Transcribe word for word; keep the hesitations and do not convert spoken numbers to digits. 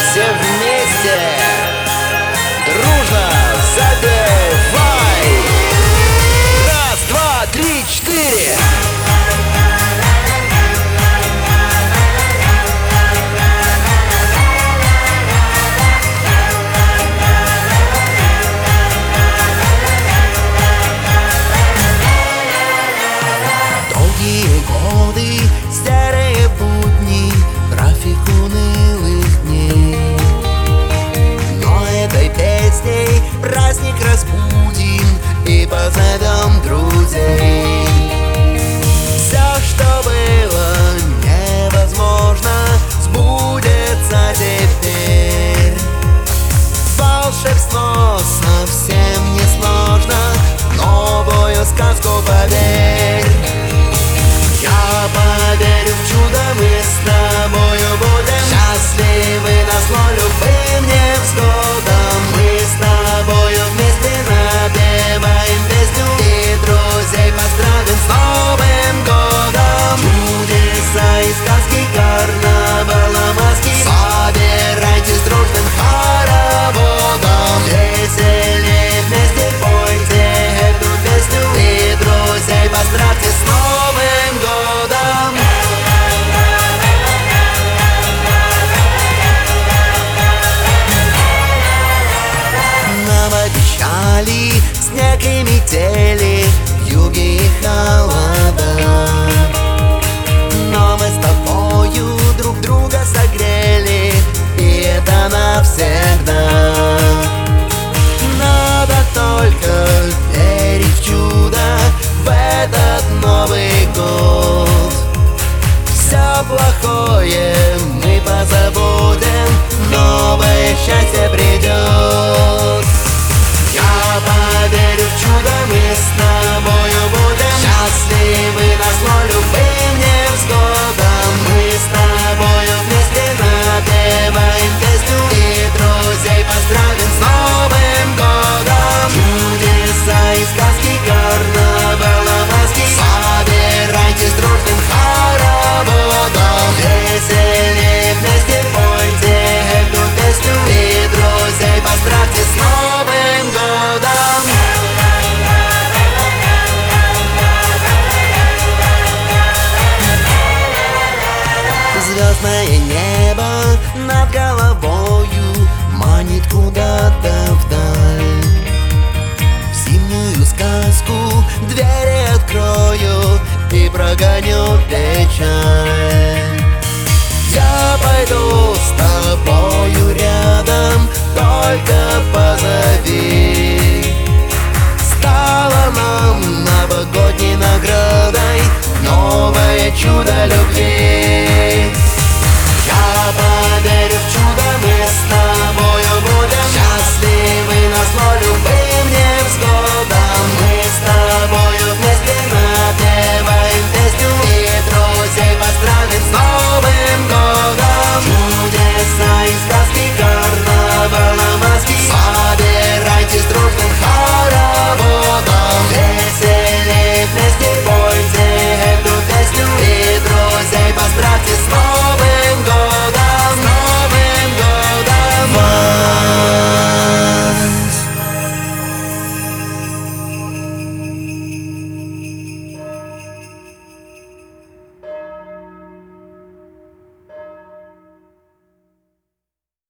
Все вместе! Дружно запевай! Раз, два, три, четыре! Долгие годы, серые будни, график унылых дней. Но этой песней праздник разбудим и позовем друзей. Все, что было невозможно, сбудется теперь. Волшебство совсем не сложно, новую сказку поверь. Я поверю в чудо, мы с тобою будем счастливы на зло любым невзгодам. Мы с тобою вместе напеваем песню и друзей поздравим с Новым годом. Чудеса и сказки, карнавала, маски, собирайтесь дружным хороводом. Веселее вместе пойте эту песню и друзей поздравьте с Новым годом. Нам обещали снег и метели, юги и холода, но мы с тобою друг друга согрели, и это навсегда. Надо только верить в чудо в этот Новый год. Все плохое мы позабудем, новое счастье придет. Я поверю в чудо, мы с тобою будем счастливы на зло любым невзгодам. Мы с тобою вместе напеваем песню и друзей поздравим с Новым годом. Чудеса и сказки, карнавала, маски, собирайтесь дружным хороводом. Веселее вместе пойте эту песню и друзей поздравьте с Новым годом. Звездное небо над головою манит куда-то вдаль. В зимнюю сказку двери открою и прогоню печаль. Я пойду